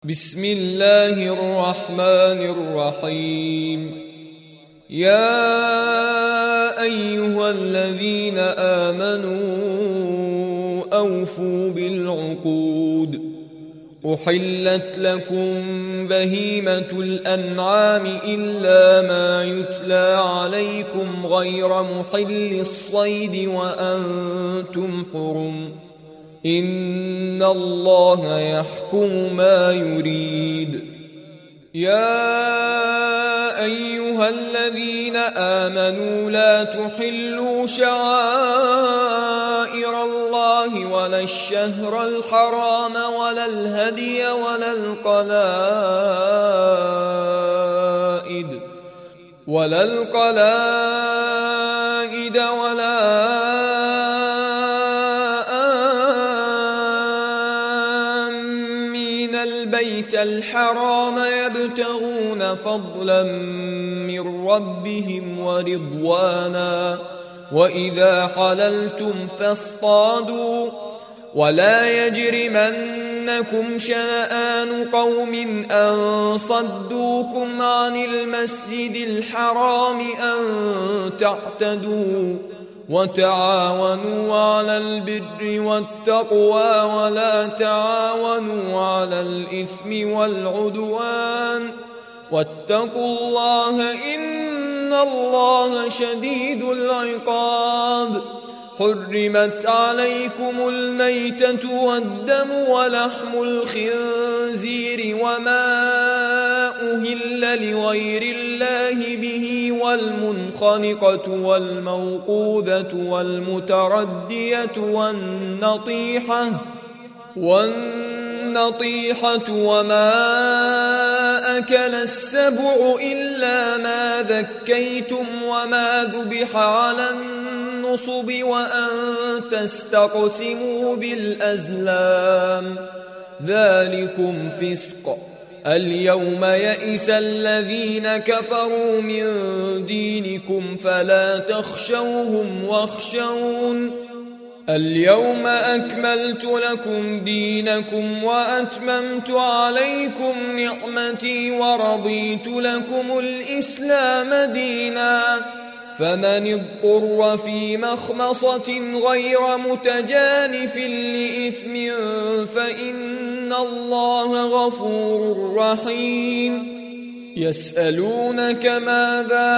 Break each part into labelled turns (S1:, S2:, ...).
S1: بسم الله الرحمن الرحيم. يا أيها الذين آمنوا أوفوا بالعقود. أحلت لكم بهيمة الأنعام إلا ما يتلى عليكم غير محل الصيد وأنتم حرم. إن الله يحكم ما يريد. يا أيها الذين آمنوا لا تحلوا شعائر الله ولا الشهر الحرام ولا الهدي ولا القلائد ولا البيت الحرام يبتغون فضلا من ربهم ورضوانا. وإذا حللتم فاصطادوا ولا يجرمنكم شنآن قوم أن صدوكم عن المسجد الحرام أن تعتدوا. وتعاونوا على البر والتقوى ولا تعاونوا على الإثم والعدوان واتقوا الله إن الله شديد العقاب. حرمت عليكم الميتة والدم ولحم الخنزير وما أهل لغير الله به والمنخنقة والموقوذة والمتردية والنطيحة وما أكل السبع إلا ما ذكيتم وما ذبح على النصب وأن تستقسموا بالأزلام ذلكم فسق. اليوم يئس الذين كفروا من دينكم فلا تخشوهم واخشون. اليوم أكملت لكم دينكم وأتممت عليكم نعمتي ورضيت لكم الإسلام دينا. فمن اضطر في مخمصة غير متجانف لإثم فإن الله غفور رحيم. يسألونك ماذا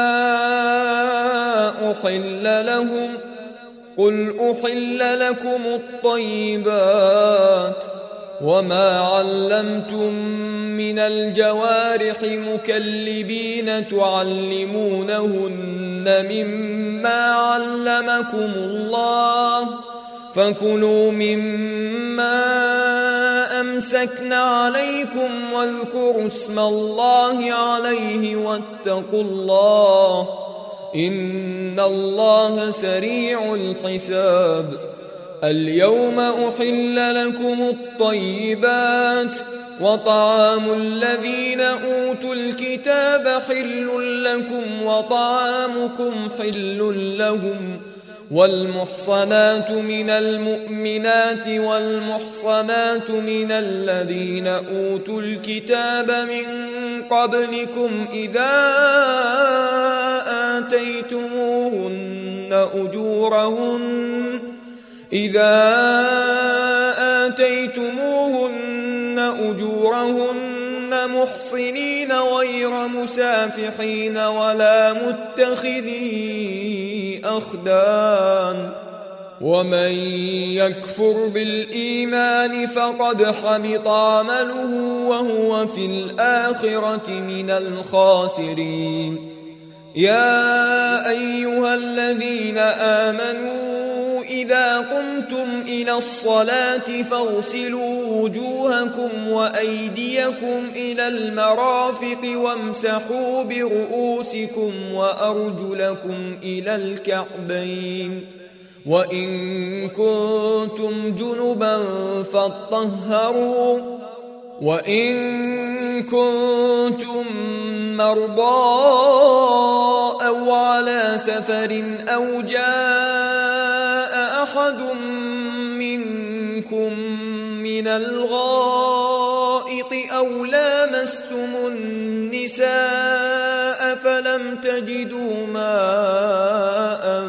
S1: أحل لهم قل أحل لكم الطيبات وما علمتم من الجوارح مكلبين تعلمونهن مما علمكم الله فكلوا مما أمسكن عليكم واذكروا اسم الله عليه واتقوا الله إن الله سريع الحساب. اليوم أحل لكم الطيبات وطعام الذين أوتوا الكتاب حل لكم وطعامكم حل لهم. والمحصنات من المؤمنات والمحصنات من الذين أوتوا الكتاب من قبلكم إذا آتيتموهن أجورهن محصنين غير مسافحين ولا متخذي أخدان. ومن يكفر بالإيمان فقد حبط عمله وهو في الآخرة من الخاسرين. يا أيها الذين آمنوا إذا قمتم إلى الصلاة فاغسلوا وجوهكم وأيديكم إلى المرافق وامسحوا برؤوسكم وأرجلكم إلى الكعبين وإن كنتم جنبا فاطهروا وإن كنتم مرضى أو على سفر أو جاء أحد منكم من الغائط أو لامستم النساء فلم تجدوا ماء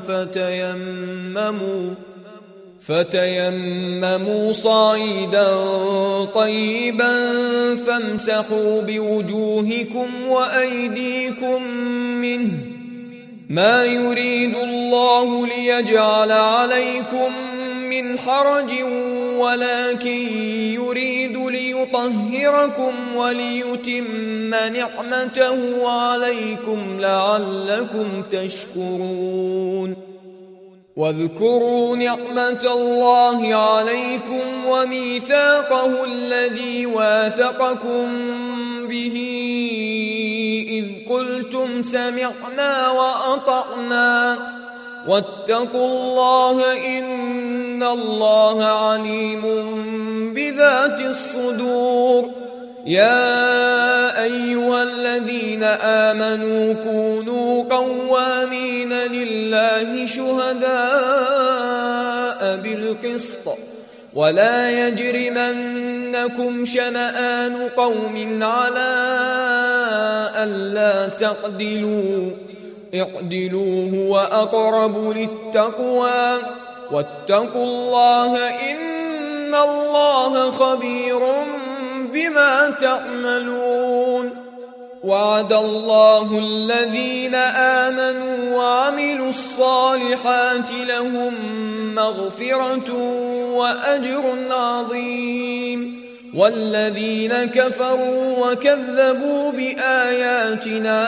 S1: فتيمموا صعيدا طيبا فامسحوا بوجوهكم وأيديكم منه ما يريد الله ليجعل عليكم من حرج ولكن يريد ليطهركم وليتم نعمته عليكم لعلكم تشكرون واذكروا نعمة الله عليكم وميثاقه الذي واثقكم به إذ قلتم سمعنا وأطعنا واتقوا الله إن الله عليم بذات الصدور يا أيها الذين آمنوا كونوا قوامين لله شهداء بالقسط ولا يجرمنكم شنآن قوم على ألا تعدلوا اعدلوا هو أقرب للتقوى واتقوا الله إن الله خبير بما تعملون وعد الله الذين آمنوا وعملوا الصالحات لهم مغفرة وأجر عظيم والذين كفروا وكذبوا بآياتنا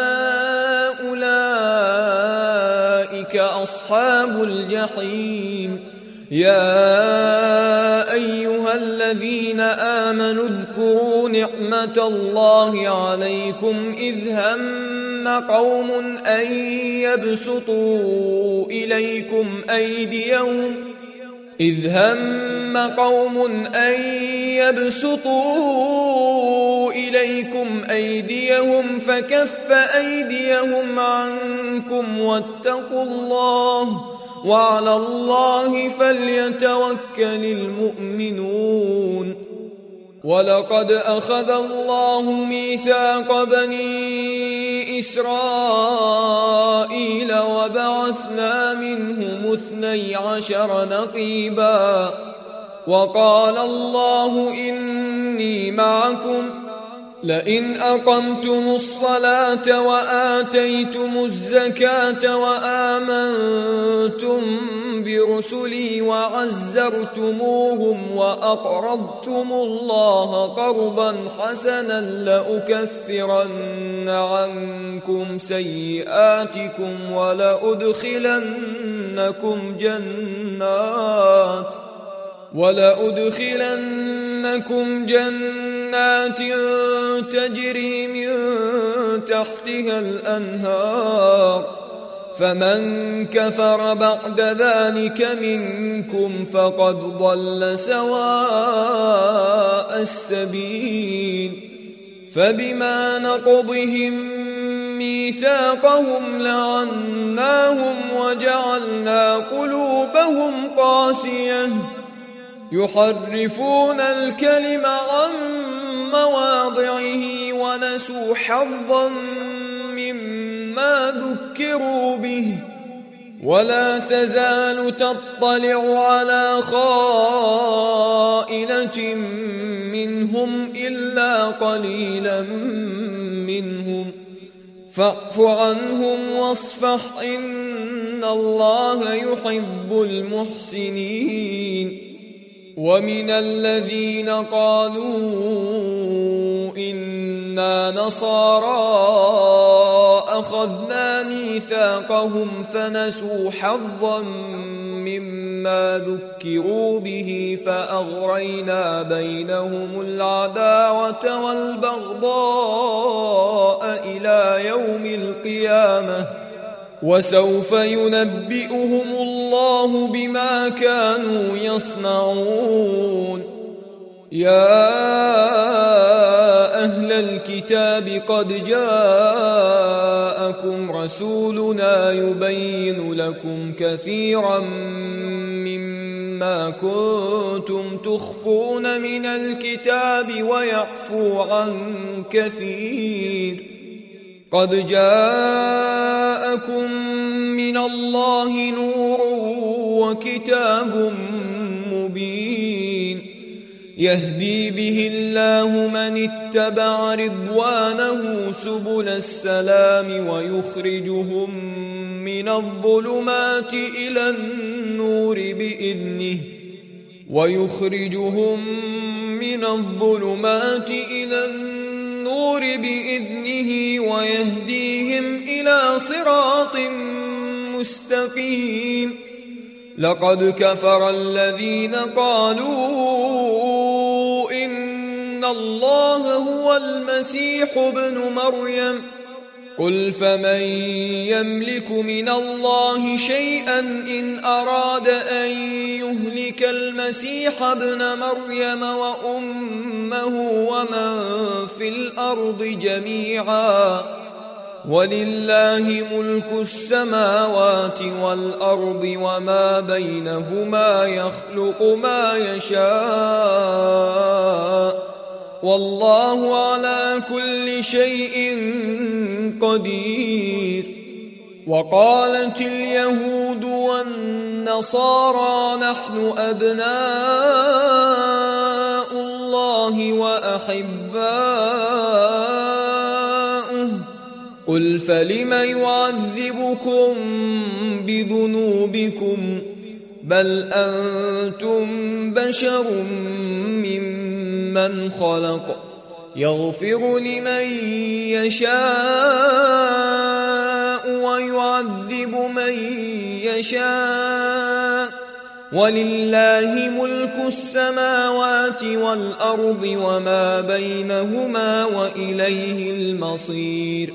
S1: أولئك أصحاب الجحيم يا أيها الذين آمنوا اذكروا نعمة الله عليكم إذ هم قوم أن يبسطوا إليكم أيديهم فكف أيديهم عنكم واتقوا الله وعلى الله فليتوكل المؤمنون ولقد أخذ الله ميثاق بني إسرائيل وبعثنا منهم 12 نقيبا وقال الله إني معكم لئن أقمتم الصلاة وآتيتم الزكاة وآمنتم برسلي وعزرتموهم وأقرضتم الله قرضا حسنا لأكفرن عنكم سيئاتكم ولأدخلنكم جنات تجري من تحتها الأنهار فمن كفر بعد ذلك منكم فقد ضل سواء السبيل فبما نقضهم ميثاقهم لعناهم وجعلنا قلوبهم قاسية يحرفون الكلم عن مواضعه ونسوا حظا مما ذكروا به ولا تزال تطلع على خائنة منهم إلا قليلا منهم فاعف عنهم واصفح إن الله يحب المحسنين ومن الذين قالوا إنا نصارى أخذنا ميثاقهم فنسوا حظا مما ذكروا به فأغرينا بينهم العداوة والبغضاء إلى يوم القيامة وسوف ينبئهم الله بما كانوا يصنعون يا أهل الكتاب قد جاءكم رسولنا يبين لكم كثيرا مما ما كنتم تخفون من الكتاب ويعفو عن كثير. قد جاءكم من الله نور وكتاب مبين يهدي به الله من اتبع رضوانه سبل السلام ويخرجهم من الظلمات إلى النور بإذنه ويهديهم إلى صراط مستقيم. لقد كفر الذين قالوا إن الله هو المسيح ابن مريم قل فمن يملك من الله شيئا إن أراد أن يهلك المسيح ابن مريم وأمه ومن في الأرض جميعا ولله ملك السماوات والأرض وما بينهما يخلق ما يشاء والله على كل شيء قدير. وقالت اليهود والنصارى نحن أبناء الله وأحباؤه قل فلم يعذبكم بذنوبكم بل أنتم بشر ممن خلق يغفر لمن يشاء ويعذب من يشاء ولله ملك السماوات والأرض وما بينهما وإليه المصير.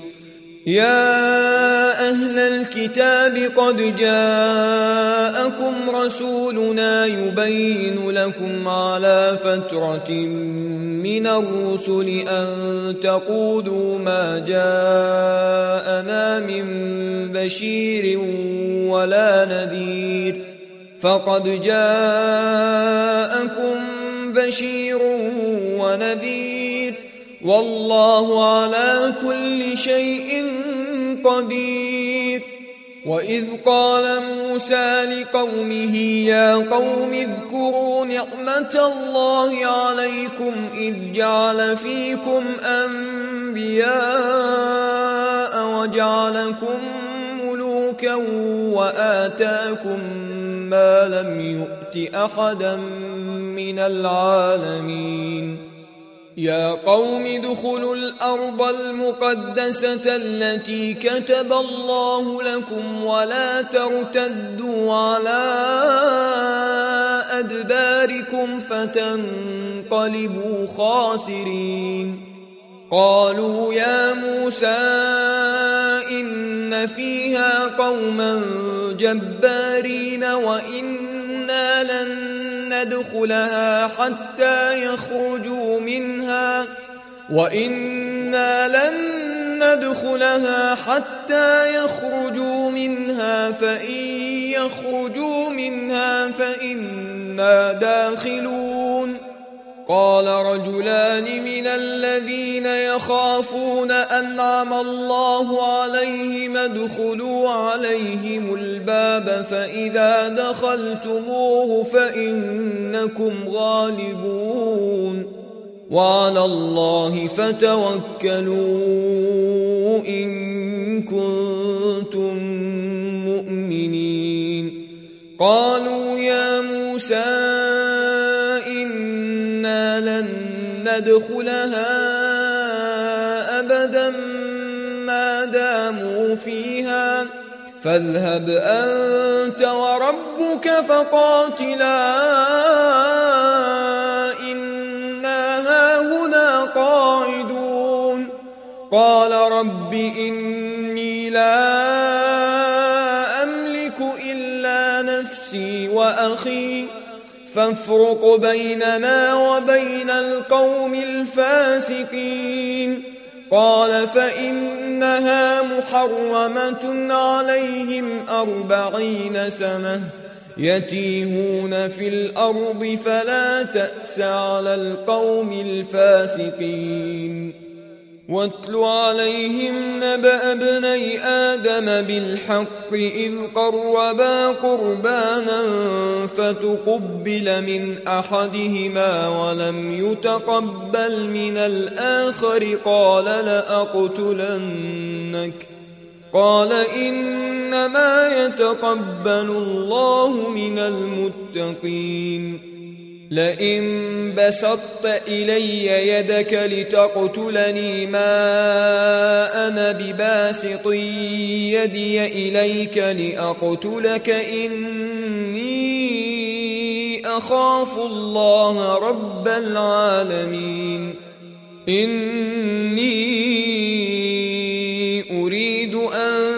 S1: يا أهل الكتاب قد جاءكم رسولنا يبين لكم على فترة من الرسل أن تقولوا ما جاءنا من بشير ولا نذير فقد جاءكم بشير ونذير والله على كل شيء قدير. وإذ قال موسى لقومه يا قوم اذكروا نعمة الله عليكم إذ جعل فيكم أنبياء وجعلكم ملوكا وآتاكم ما لم يؤت أحدا من العالمين. يا قوم ادخلوا الأرض المقدسة التي كتب الله لكم ولا ترتدوا على أدباركم فتنقلبوا خاسرين. قالوا يا موسى إن فيها قوما جبارين وإنا لن ندخلها حتى يخرجوا منها فإن يخرجوا منها فإنا داخلون. قال رجلان من الذين يخافون أنعم الله عليهم ادخلوا عليهم الباب فإذا دخلتموه فإنكم غالبون وعلى الله فتوكلوا إن كنتم مؤمنين. قالوا يا موسى إنا لن ندخلها أبدا ما داموا فيها فاذهب أنت وربك فقاتلا إنا هاهنا قاعدون. قال رب إني لا أملك إلا نفسي وأخي فافرق بيننا وبين القوم الفاسقين. قال فإنها محرمة عليهم 40 سنة يتيهون في الأرض فلا تأس على القوم الفاسقين واتل عليهم نبأ ابني آدم بالحق إذ قربا قربانا فتقبل من أحدهما ولم يتقبل من الآخر قال لأقتلنك قال إنما يتقبل الله من المتقين لئن بسطت إلي يدك لتقتلني ما أنا بباسط يدي إليك لأقتلك إني أخاف الله رب العالمين إني أريد أن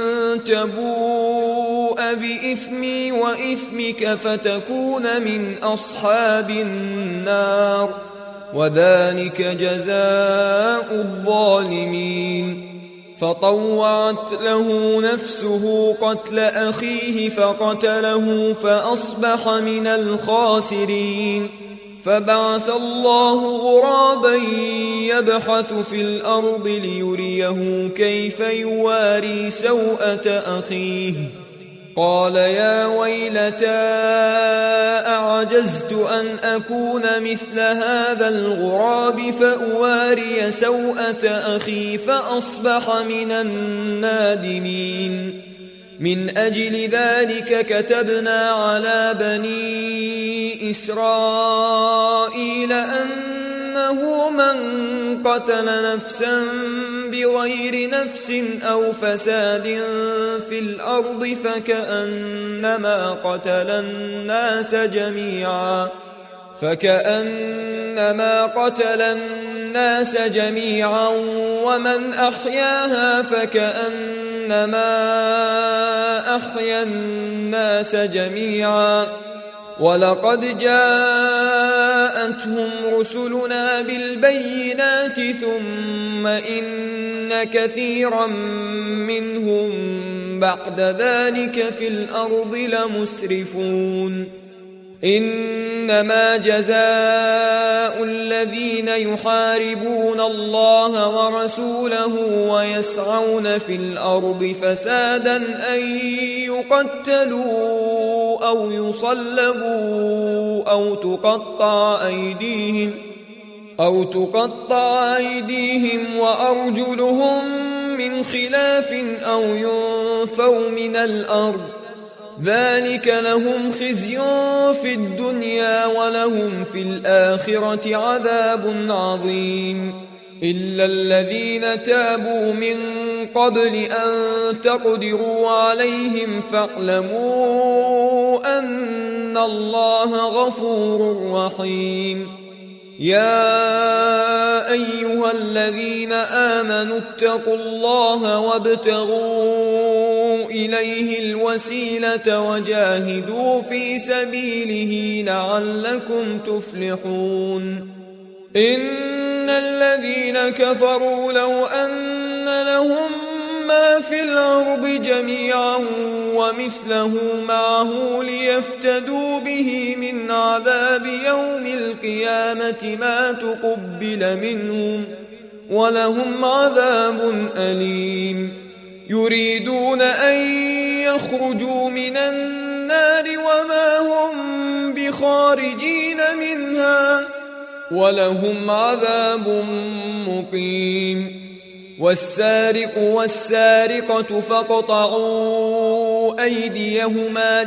S1: تبوء بإثمي وإثمك فتكون من أصحاب النار وذلك جزاء الظالمين فطوعت له نفسه قتل أخيه فقتله فأصبح من الخاسرين فبعث الله غرابا يبحث في الأرض ليريه كيف يواري سوءة أخيه قال يا ويلتى أعجزت أن أكون مثل هذا الغراب فأواري سوءة أخي فأصبح من النادمين من أجل ذلك كتبنا على بني إسرائيل أنه من قتل نفسا بغير نفس أو فساد في الأرض فكأنما قتل الناس جميعا ومن أحياها فكأنما أحيا الناس جميعا ولقد جاءتهم رسلنا بالبينات ثم إن كثيرا منهم بعد ذلك في الأرض لمسرفون إنما جزاء الذين يحاربون الله ورسوله ويسعون في الأرض فسادا أن يقتلوا أو يصلبوا أو تقطع أيديهم وأرجلهم من خلاف أو ينفوا من الأرض ذلك لهم خزي في الدنيا ولهم في الآخرة عذاب عظيم إلا الذين تابوا من قبل أن تقدروا عليهم فاعلموا أن الله غفور رحيم يا أيها الذين آمنوا اتقوا الله وابتغوا إليه الوسيلة وجاهدوا في سبيله لعلكم تفلحون إن الذين كفروا لو أن لهم ما في الأرض جميعا ومثله معه ليفتدوا به من عذاب يوم القيامة ما تقبل منهم ولهم عذاب أليم يريدون أن يخرجوا من النار وما هم بخارجين منها ولهم عذاب مقيم والسارق والسارقة فاقطعوا أيديهما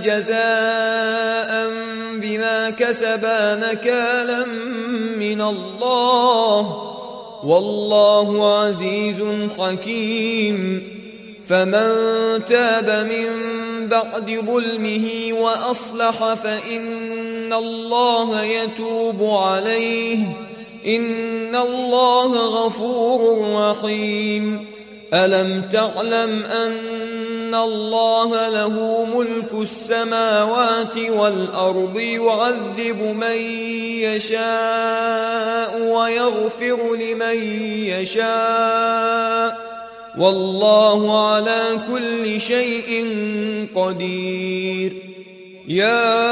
S1: جزاء بما كسبا نكالا من الله والله عزيز حكيم فمن تاب من بعد ظلمه وأصلح فإن الله يتوب عليه إن الله غفور رحيم ألم تعلم أن الله له ملك السماوات والأرض يعذب من يشاء ويغفر لمن يشاء والله على كل شيء قدير يا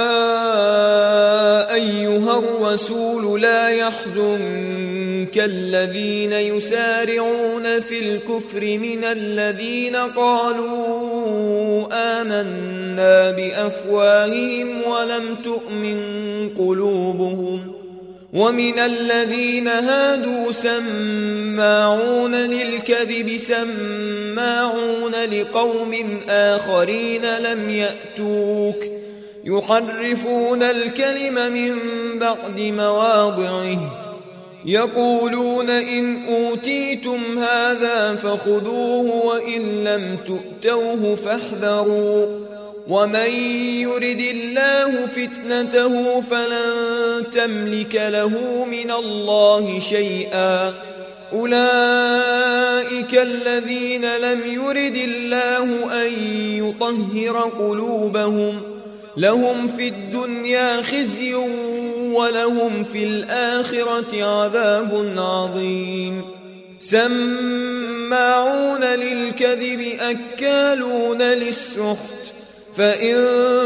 S1: أيها الرسول لا يحزنك الذين يسارعون في الكفر من الذين قالوا آمنا بأفواههم ولم تؤمن قلوبهم ومن الذين هادوا سماعون للكذب سماعون لقوم آخرين لم يأتوك يحرفون الكلم من بعد مواضعه يقولون إن أوتيتم هذا فخذوه وإن لم تؤتوه فاحذروا ومن يرد الله فتنته فلن تملك له من الله شيئا أولئك الذين لم يرد الله أن يطهر قلوبهم لهم في الدنيا خزي ولهم في الآخرة عذاب عظيم سماعون للكذب أكالون للسحت فإن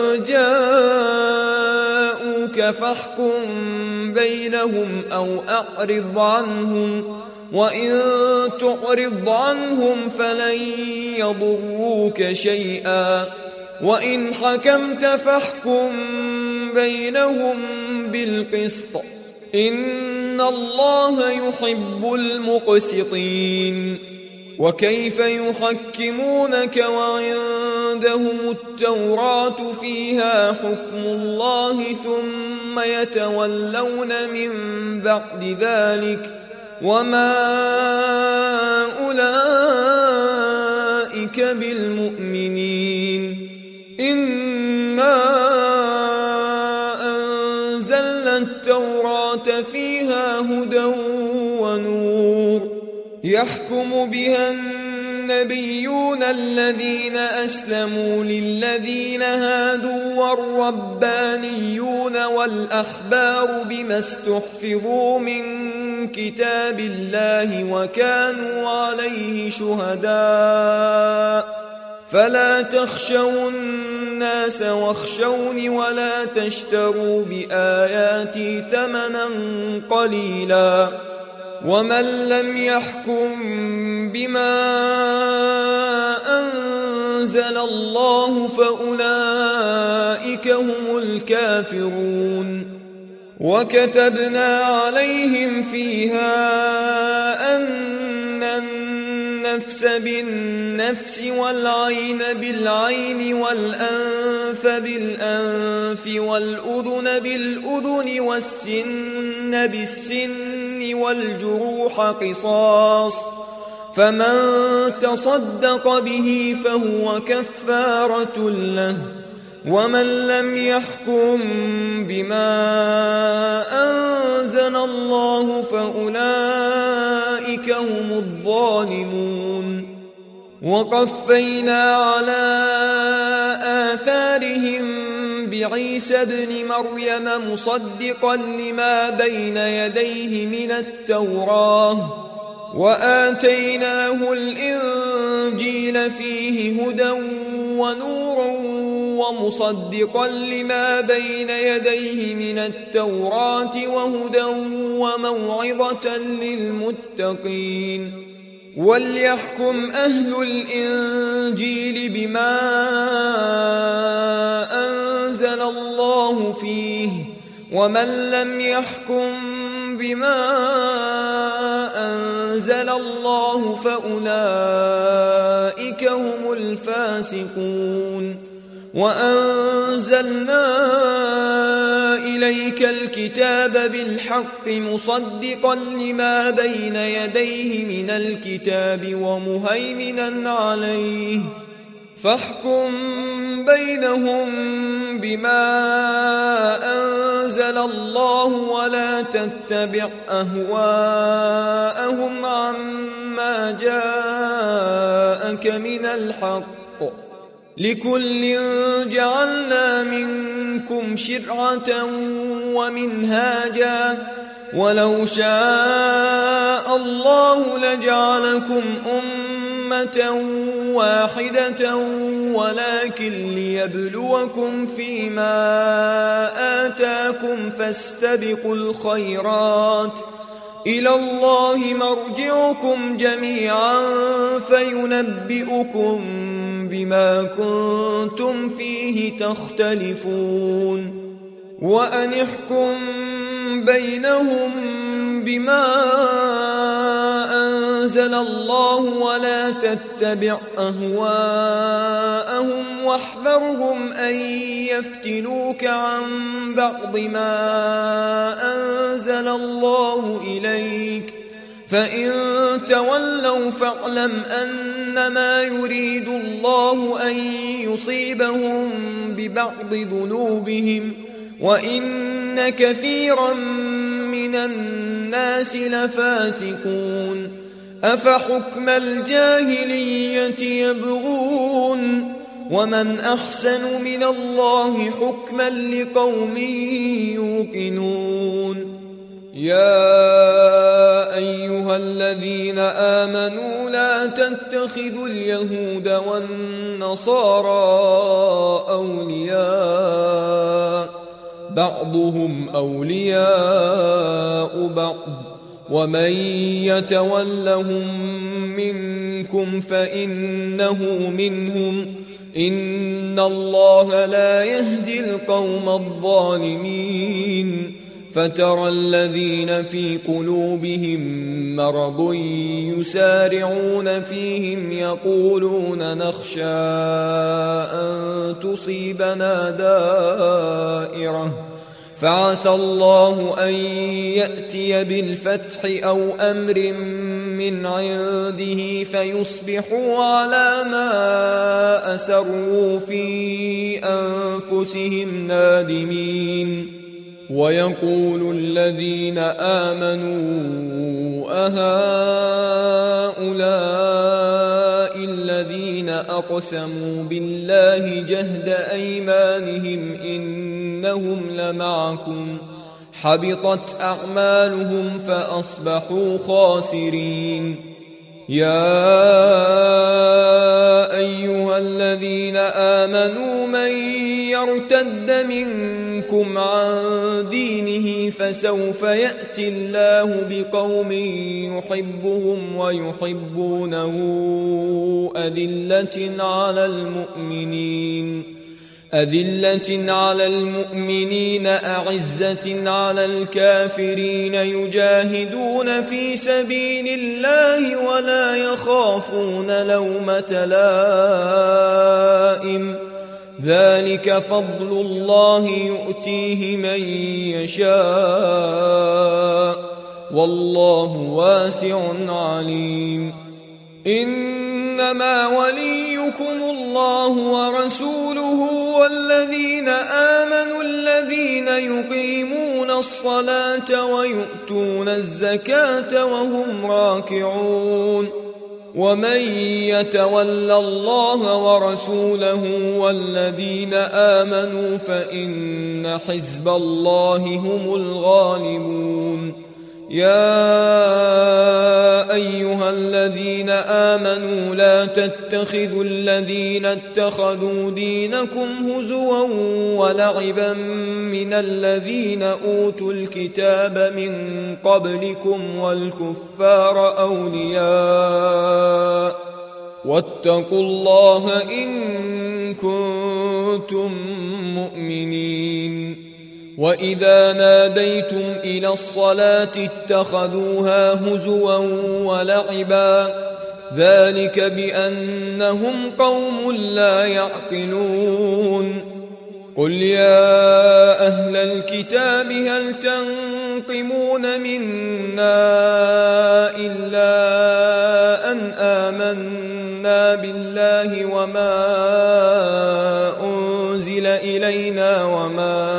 S1: جاءوك فاحكم بينهم أو أعرض عنهم وإن تعرض عنهم فلن يضروك شيئا وإن حكمت فاحكم بينهم بالقسط إن الله يحب المقسطين وكيف يحكمونك وعندهم التوراة فيها حكم الله ثم يتولون من بعد ذلك وما أولئك بالمؤمنين إنا أنزلنا التوراة فيها هدى ونور يحكم بها النبيون الذين أسلموا للذين هادوا والربانيون والأحبار بما استحفظوا من كتاب الله وكانوا عليه شهداء فلا تخشوا الناس واخشوني ولا تشتروا بآياتي ثمنا قليلا ومن لم يحكم بما أنزل الله فأولئك هم الكافرون وكتبنا عليهم فيها أن النفس بالنفس والعين بالعين والأنف بالأنف والأذن بالأذن والسن بالسن والجروح قصاص فمن تصدق به فهو كفارة له ومن لم يحكم بما أنزل الله فأولئك هم الظالمون وقفينا على آثارهم بعيسى ابن مريم مصدقا لما بين يديه من التوراة وآتيناه الإنجيل فيه هدى ونور ومصدقا لما بين يديه من التوراة وهدى وموعظة للمتقين وليحكم أهل الإنجيل بما أنزل الله فيه ومن لم يحكم بما أنزل الله فأولئك هم الفاسقون وأنزلنا إليك الكتاب بالحق مصدقا لما بين يديه من الكتاب ومهيمنا عليه فاحكم بينهم بما أنزل الله ولا تتبع أهواءهم عما جاءك من الحق لكل جعلنا منكم شرعة ومنهاجا ولو شاء الله لجعلكم أمة واحدة ولكن ليبلوكم فيما آتاكم فاستبقوا الخيرات إلى الله مرجعكم جميعا فينبئكم بما كنتم فيه تختلفون وأن احكم بينهم بما أنزل الله ولا تتبع أهواءهم واحذرهم أن يفتنوك عن بعض ما أنزل الله إليك فإن تولوا فاعلم أنما يريد الله أن يصيبهم ببعض ذنوبهم وإن كثيرا من الناس لفاسقون أفحكم الجاهلية يبغون ومن أحسن من الله حكما لقوم يوقنون يا أيها الذين آمنوا لا تتخذوا اليهود والنصارى أولياء بعضهم أولياء بعض ومن يتولهم منكم فإنه منهم إن الله لا يهدي القوم الظالمين فترى الذين في قلوبهم مرض يسارعون فيهم يقولون نخشى أن تصيبنا دائرة فعسى الله أن يأتي بالفتح أو أمر من عنده فيصبحوا على ما أسروا في أنفسهم نادمين ويقول الذين آمنوا أهؤلاء الذين أقسموا بالله جهد أيمانهم إنهم لمعكم حبطت أعمالهم فأصبحوا خاسرين يا أيها الذين آمنوا من يرتد منكم عن دينه فسوف يأتي الله بقوم يحبهم ويحبونه أذلة على المؤمنين أعزة على الكافرين يجاهدون في سبيل الله ولا يخافون لومة لائم ذلك فضل الله يؤتيه من يشاء والله واسع عليم إنما وليكم الله ورسوله والذين آمنوا الذين يقيمون الصلاة ويؤتون الزكاة وهم راكعون ومن يتول الله ورسوله والذين آمنوا فإن حزب الله هم الغالبون يا أيها الذين آمنوا لا تتخذوا الذين اتخذوا دينكم هزوا ولعبا من الذين أوتوا الكتاب من قبلكم والكفار أولياء واتقوا الله إن كنتم مؤمنين وإذا ناديتم إلى الصلاة اتخذوها هزوا ولعبا ذلك بأنهم قوم لا يعقلون قل يا أهل الكتاب هل تنقمون منا إلا أن آمنا بالله وما أنزل إلينا وما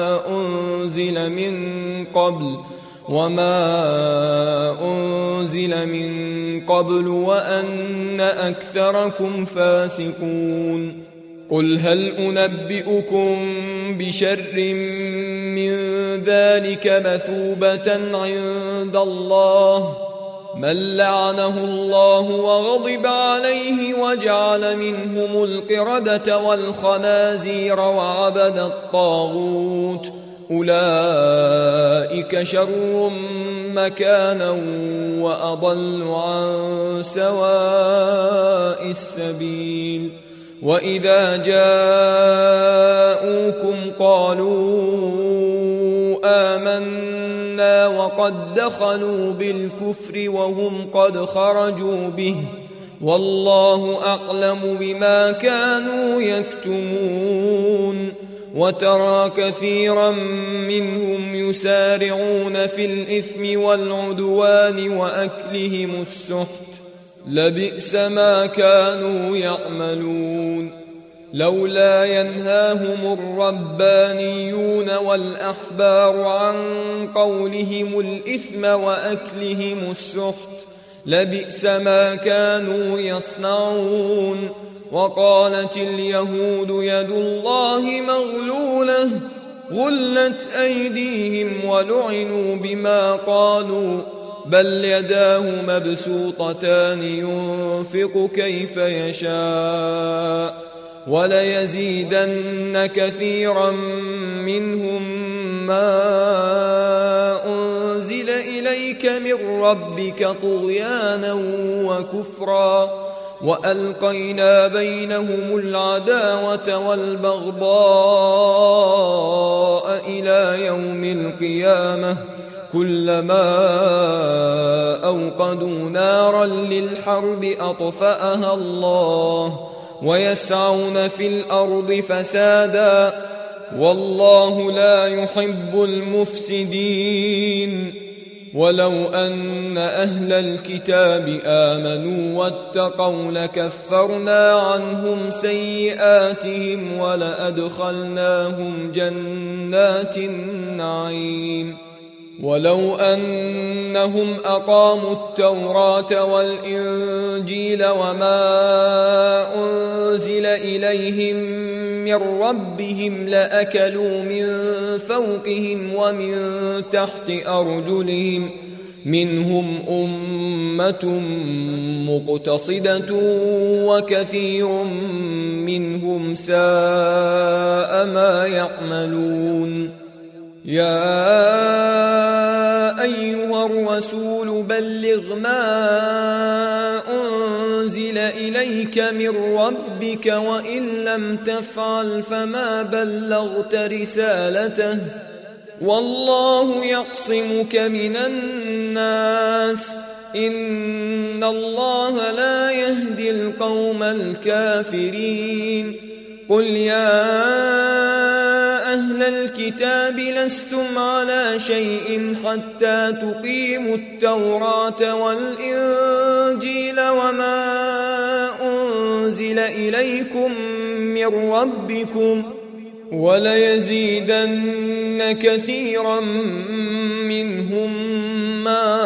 S1: أنزل من قبل وأن أكثركم فاسقون قل هل أنبئكم بشر من ذلك مثوبة عند الله من لعنه الله وغضب عليه وجعل منهم القردة والخنازير وعبد الطاغوت أولئك شر مكانا وأضل عن سواء السبيل وإذا جاءوكم قالوا آمنا وقد دخلوا بالكفر وهم قد خرجوا به والله أعلم بما كانوا يكتمون وترى كثيرا منهم يسارعون في الإثم والعدوان وأكلهم السحت لبئس ما كانوا يعملون لولا ينهاهم الربانيون والأحبار عن قولهم الإثم وأكلهم السحت لبئس ما كانوا يصنعون وقالت اليهود يد الله مغلولة غلت أيديهم ولعنوا بما قالوا بل يداه مبسوطتان ينفق كيف يشاء وليزيدن كثيرا منهم ما أنزل إليك من ربك طغيانا وكفرا وألقينا بينهم العداوة والبغضاء إلى يوم القيامة كلما أوقدوا نارا للحرب أطفأها الله ويسعون في الأرض فسادا والله لا يحب المفسدين ولو أن أهل الكتاب آمنوا واتقوا لكفرنا عنهم سيئاتهم ولأدخلناهم جنات النعيم ولو أنهم أقاموا التوراة والإنجيل وما أنزل إليهم من ربهم لأكلوا من فوقهم ومن تحت أرجلهم منهم أمة مقتصدة وكثير منهم ساء ما يعملون يا أيها الرسول بلغ ما أنزل إليك من ربك وإن لم تفعل فما بلغت رسالته والله يعصمك من الناس إن الله لا يهدي القوم الكافرين قل يا أهل الكتاب لستم على شيء حتى تقيموا التوراة والإنجيل وما أنزل إليكم من ربكم وليزيدن كثيرا منهم ما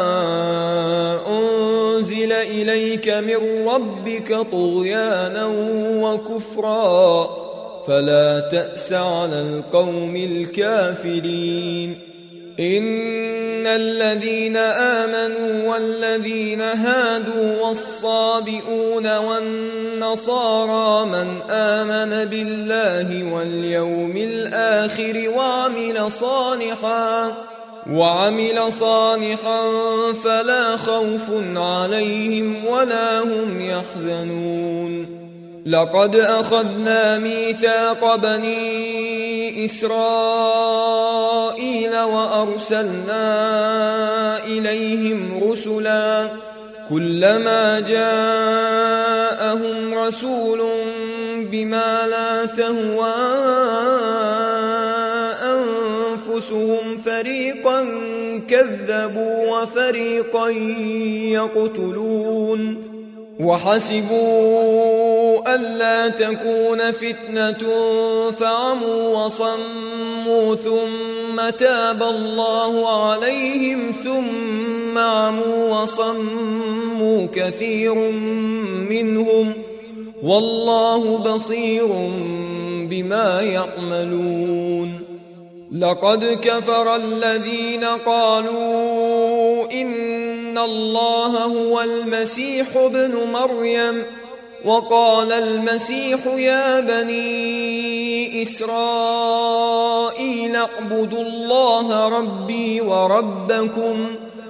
S1: أنزل إليك من ربك طغيانا وكفرا فلا تأس على القوم الكافرين إن الذين آمنوا والذين هادوا والصابئون والنصارى من آمن بالله واليوم الآخر وعمل صالحا فلا خوف عليهم ولا هم يحزنون لقد أخذنا ميثاق بني إسرائيل وأرسلنا إليهم رسلا كلما جاءهم رسول بما لا تهوى أنفسهم فريقا كذبوا وفريقا يقتلون وحسبوا ألا تكون فتنة فعموا وصموا ثم تاب الله عليهم ثم عموا وصموا كثير منهم والله بصير بما يعملون لقد كفر الذين قالوا إن إن الله هو المسيح ابن مريم. وقال المسيح يا بني إسرائيل اعبدوا الله ربي وربكم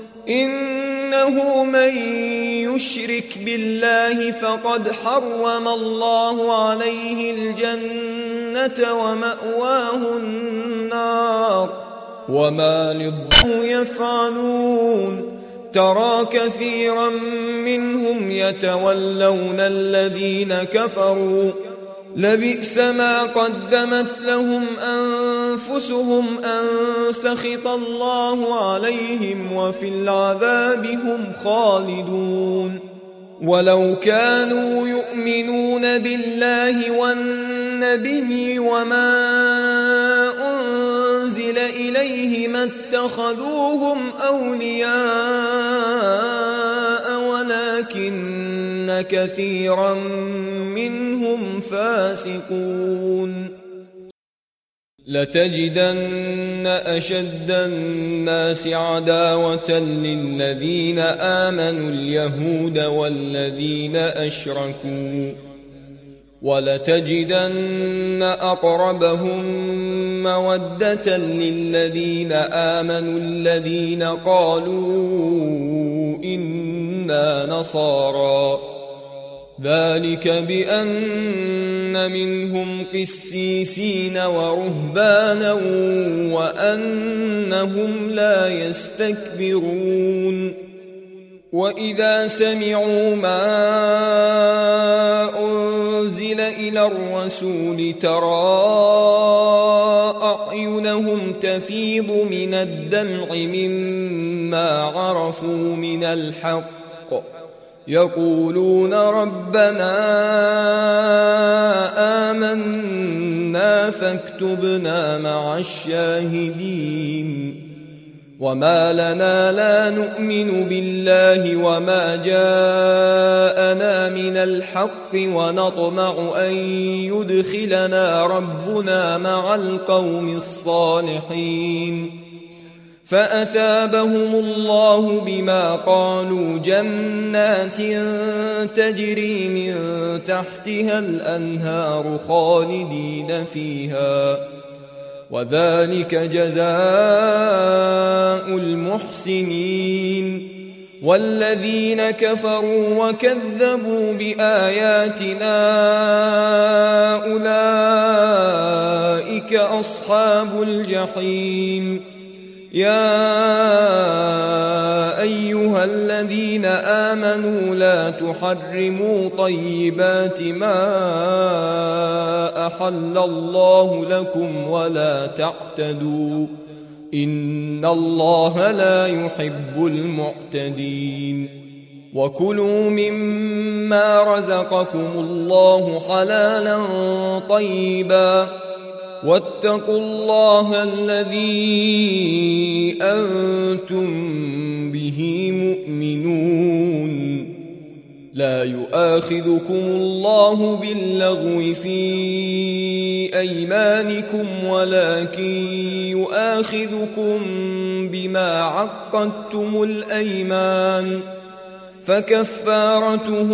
S1: إنه من يشرك بالله فقد حرم الله عليه الجنة ومأواه النار وما للظالمين يفعلون. ترى كثيرا منهم يتولون الذين كفروا لبئس ما قدمت لهم أنفسهم أن سخط الله عليهم وفي العذاب هم خالدون. ولو كانوا يؤمنون بالله والنبي وما أنزل إليه ما اتخذوهم أولياء ولكن كثيرا منهم فاسقون. لتجدن أشد الناس عداوة للذين آمنوا اليهود والذين أشركوا ولتجدن أقربهم مودة للذين آمنوا الذين قالوا إنا نصارى ذلك بأن منهم قسيسين ورهبانا وأنهم لا يستكبرون. وإذا سمعوا ما أنزل إلى الرسول ترى أعينهم تفيض من الدمع مما عرفوا من الحق يقولون ربنا آمنا فاكتبنا مع الشاهدين. وما لنا لا نؤمن بالله وما جاءنا من الحق ونطمع أن يدخلنا ربنا مع القوم الصالحين. فأثابهم الله بما قالوا جنات تجري من تحتها الأنهار خالدين فيها وذلك جزاء المحسنين. والذين كفروا وكذبوا بآياتنا أولئك أصحاب الجحيم. يا أيها الذين آمنوا لا تحرموا طيبات ما أحل الله لكم ولا تعتدوا إن الله لا يحب المعتدين. وكلوا مما رزقكم الله حلالا طيبا واتقوا الله الذي أنتم به مؤمنون. لا يؤاخذكم الله باللغو في أيمانكم ولكن يؤاخذكم بما عقدتم الأيمان فكفارته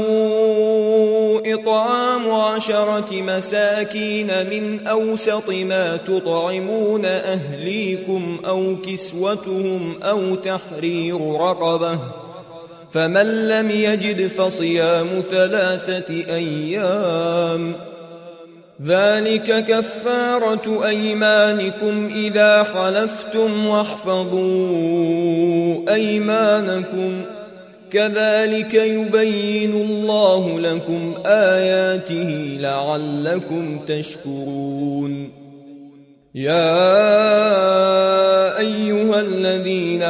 S1: إطعام 10 مساكين من أوسط ما تطعمون أهليكم أو كسوتهم أو تحرير رقبة فمن لم يجد فصيام 3 أيام ذلك كفارة أيمانكم إذا حلفتم واحفظوا أيمانكم كذلك يبين الله لكم آياته لعلكم تشكرون. يا أيها الذين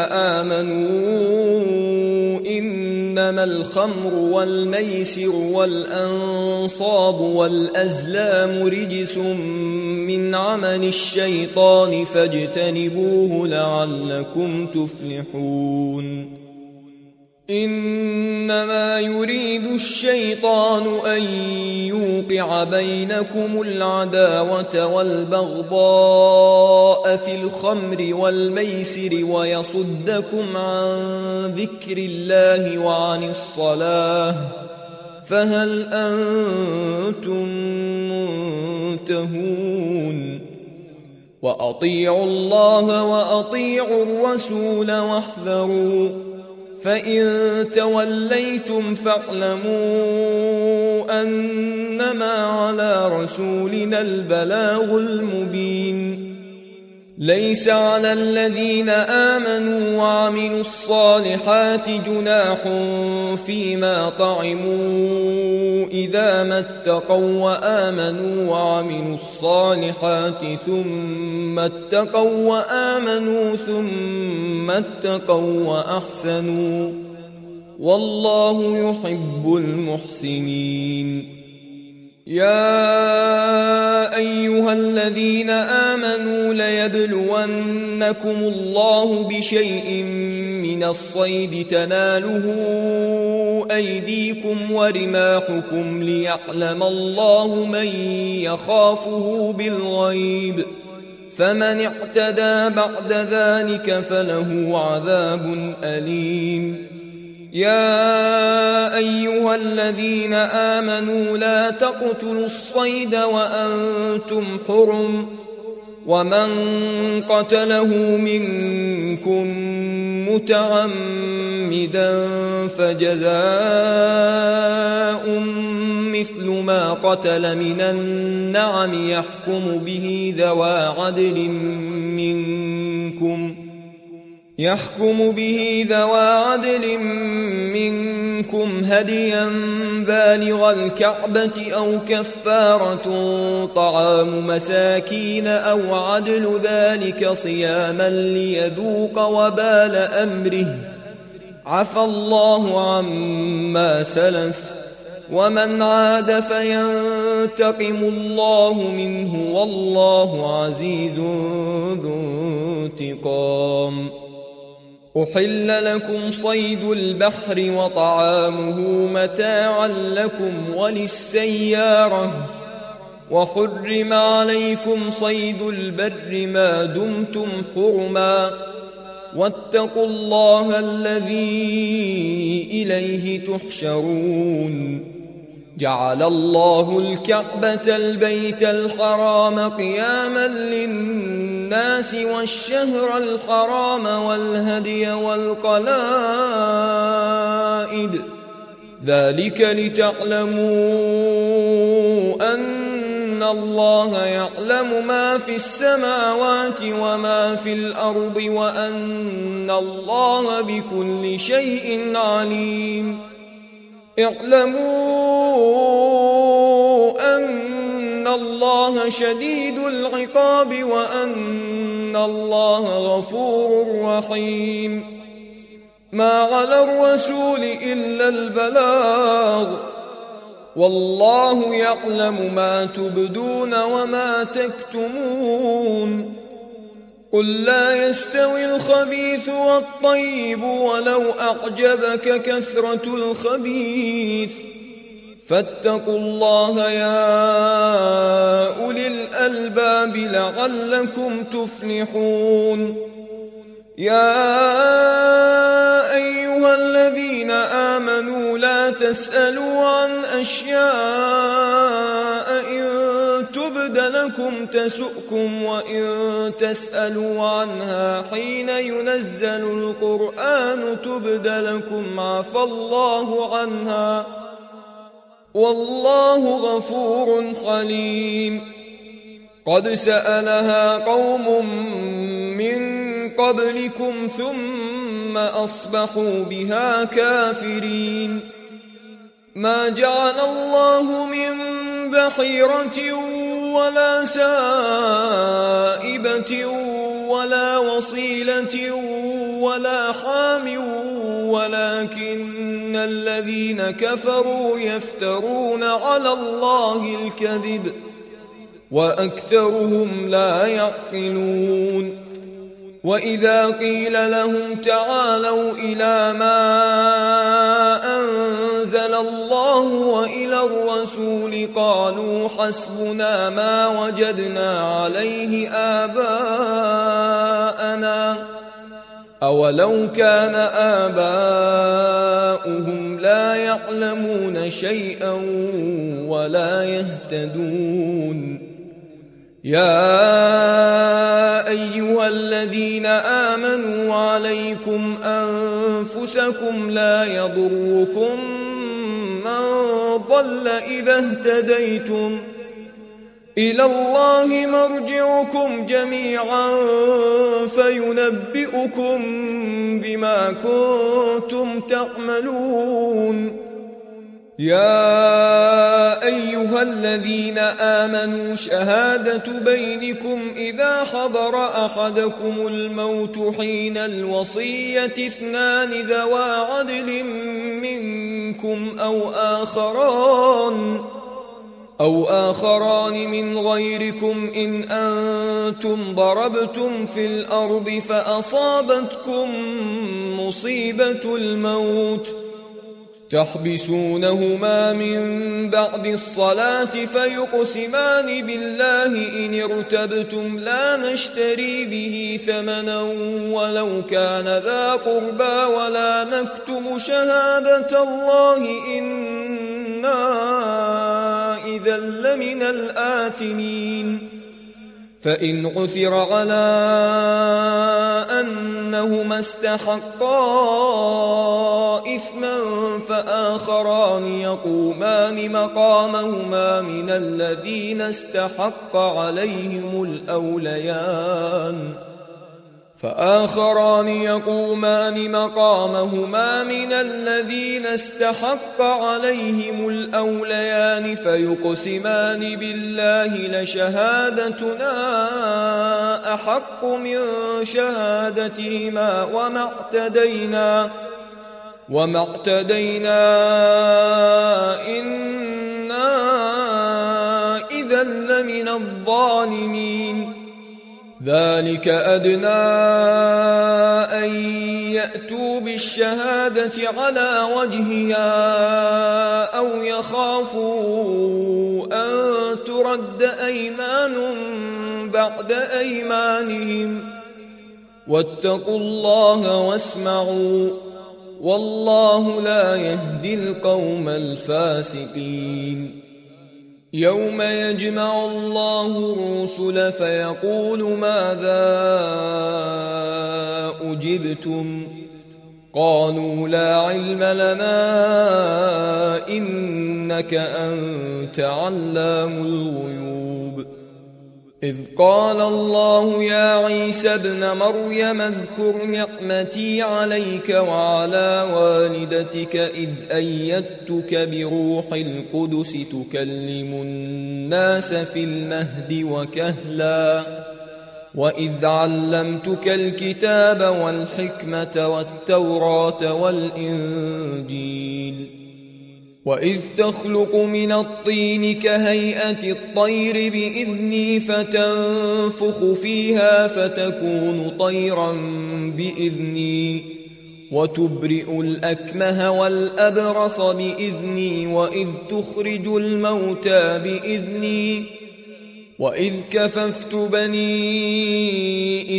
S1: آمنوا إنما الخمر والميسر والأنصاب والأزلام رجس من عمل الشيطان فاجتنبوه لعلكم تفلحون. إنما يريد الشيطان أن يوقع بينكم العداوة والبغضاء في الخمر والميسر ويصدكم عن ذكر الله وعن الصلاة فهل أنتم منتهون وأطيعوا الله وأطيعوا الرسول واحذروا فإن توليتم فاعلموا أنما على رسولنا البلاغ المبين ليس على الذين آمنوا وعملوا الصالحات جناح فيما طعموا إذا ما اتقوا وآمنوا وعملوا الصالحات ثم اتقوا وآمنوا ثم اتقوا وأحسنوا والله يحب المحسنين يا أيها الذين آمنوا ليبلونكم الله بشيء من الصيد تناله أيديكم ورماحكم ليعلم الله من يخافه بالغيب فمن اعتدى بعد ذلك فله عذاب أليم يا أيها الذين آمنوا لا تقتلوا الصيد وأنتم حرم ومن قتله منكم متعمدا فجزاء مثل ما قتل من النعم يحكم به ذوى عدل منكم هديا بالغ الكعبة أو كفارة طعام مساكين أو عدل ذلك صياما ليذوق وبال أمره عفى الله عما سلف ومن عاد فينتقم الله منه والله عزيز ذو انتقام أحل لكم صيد البحر وطعامه متاعا لكم وللسيارة وحرم عليكم صيد البر ما دمتم حرما واتقوا الله الذي إليه تحشرون جعل الله الكعبة البيت الحرام قياما للناس والشهر الحرام والهدي والقلائد ذلك لتعلموا أن الله يعلم ما في السماوات وما في الأرض وأن الله بكل شيء عليم اعلموا أن الله شديد العقاب وأن الله غفور رحيم ما على الرسول إلا البلاغ والله يعلم ما تبدون وما تكتمون قل لا يستوي الخبيث والطيب ولو أعجبك كثرة الخبيث فاتقوا الله يا أولي الألباب لعلكم تفلحون يا أيها الذين آمنوا لا تسألوا عن أشياء إن تبد لكم تسؤكم وإن تسألوا عنها حين ينزل القرآن تبد لكم عفى الله عنها والله غفور حليم قد سألها قوم من قبلكم ثم أصبحوا بها كافرين ما جعل الله من بحيرة ولا سائبة ولا وصيلة ولا حام ولكن الذين كفروا يفترون على الله الكذب وأكثرهم لا يعقلون وإذا قيل لهم تعالوا إلى ما أنزل أنزل الله وإلى الرسول قالوا حسبنا ما وجدنا عليه آباءنا أولو كان آباؤهم لا يعلمون شيئا ولا يهتدون يا أيها الذين آمنوا عليكم أنفسكم لا يضركم من ضل إذا اهتديتم إلى الله مرجعكم جميعا فينبئكم بما كنتم تعملون يا أيها الذين آمنوا شهادة بينكم إذا حضر أحدكم الموت حين الوصية 2 ذوى عدل منكم أو آخران من غيركم إن أنتم ضربتم في الأرض فأصابتكم مصيبة الموت تحبسونهما من بعد الصلاة فيقسمان بالله إن ارتبتم لا نشتري به ثمنا ولو كان ذا قربى ولا نكتم شهادة الله إنا إذا لمن الآثمين فإن عثر على أنهما استحقا إثما فآخران يقومان مقامهما من الذين استحق عليهم الأوليان فيقسمان بالله لشهادتنا أحق من شهادتهما وما اعتدينا إنا إذا لمن الظالمين ذلك أدنى أن يأتوا بالشهادة على وجهها أو يخافوا أن ترد أيمان بعد أيمانهم واتقوا الله واسمعوا والله لا يهدي القوم الفاسقين يوم يجمع الله الرسل فيقول ماذا أجبتم قالوا لا علم لنا إنك أنت علام الغيوب إذ قال الله يا عيسى ابن مريم اذكر نعمتي عليك وعلى والدتك إذ أيدتك بروح القدس تكلم الناس في المهد وكهلا وإذ علمتك الكتاب والحكمة والتوراة والإنجيل وإذ تخلق من الطين كهيئة الطير بإذني فتنفخ فيها فتكون طيرا بإذني وتبرئ الأكمه والأبرص بإذني وإذ تخرج الموتى بإذني وإذ كففت بني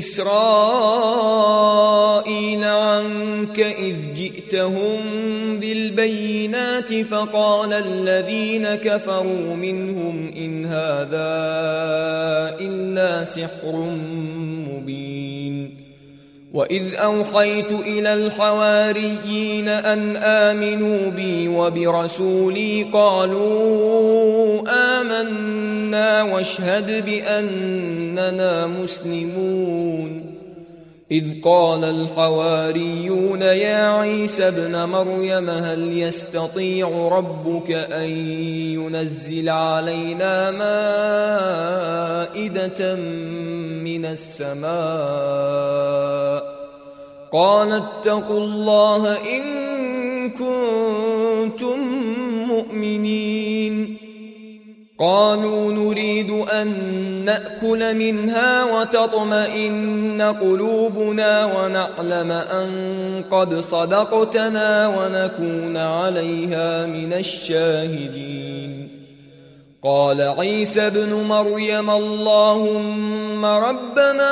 S1: إسرائيل عنك إذ جئتهم بالبينات فقال الذين كفروا منهم إن هذا إلا سحر مبين وإذ أوحيت إلى الحواريين أن آمنوا بي وبرسولي قالوا آمنا واشهد بأننا مسلمون إذ قال الحواريون يا عيسى ابن مريم هل يستطيع ربك أن ينزل علينا مائدة من السماء قال اتقوا الله إن كنتم مؤمنين قالوا نريد أن نأكل منها وتطمئن قلوبنا ونعلم أن قد صدقتنا ونكون عليها من الشاهدين. قال عيسى ابن مريم اللهم ربنا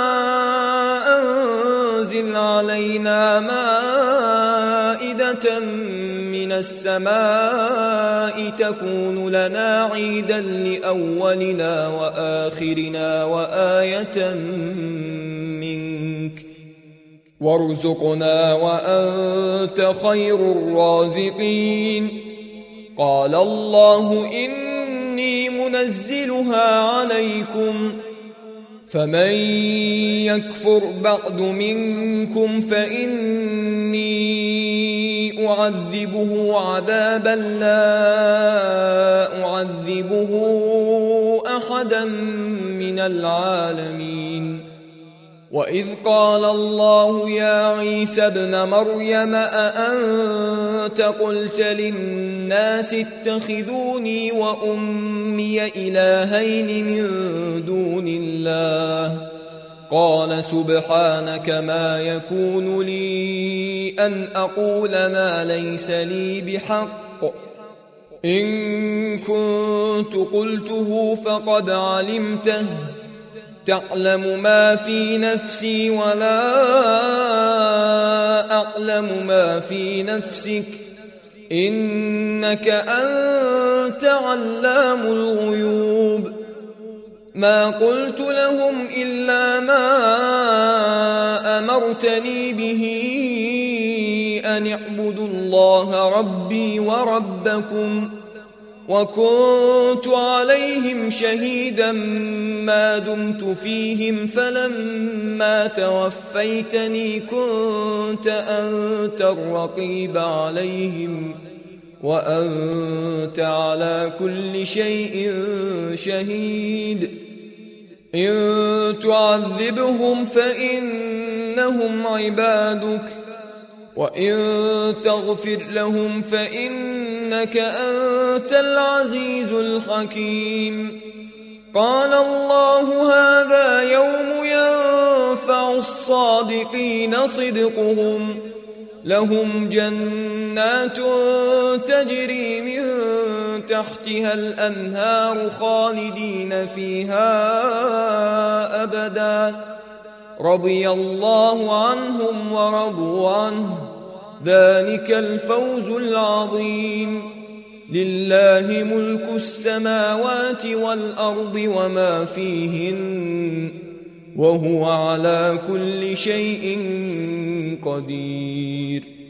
S1: أنزل علينا مائدة من السماء تكون لنا عيدا لأولنا وآخرنا وآية منك وارزقنا وأنت خير الرازقين. قال الله إني منزلها عليكم فمن يكفر بعد منكم فإني أعذبه عذابا لا أعذبه أحدا من العالمين. وإذ قال الله يا عيسى ابن مريم أأنت قلت للناس اتخذوني وأمي إلهين من دون الله قال سبحانك ما يكون لي أن أقول ما ليس لي بحق إن كنت قلته فقد علمته تعلم ما في نفسي ولا أعلم ما في نفسك إنك أنت علام الغيوب. ما قلت لهم إلا ما أمرتني به أن اعبدوا الله ربي وربكم وكنت عليهم شهيدا ما دمت فيهم فلما توفيتني كنت أنت الرقيب عليهم وأنت على كل شيء شهيد. إن تعذبهم فإنهم عبادك وإن تغفر لهم فإنك أنت العزيز الحكيم. قال الله هذا يوم ينفع الصادقين صدقهم لهم جنات تجري من تحتها الأنهار خالدين فيها أبدا رضي الله عنهم ورضوا عنه ذلك الفوز العظيم. لله ملك السماوات والأرض وما فيهن وهو على كل شيء قدير.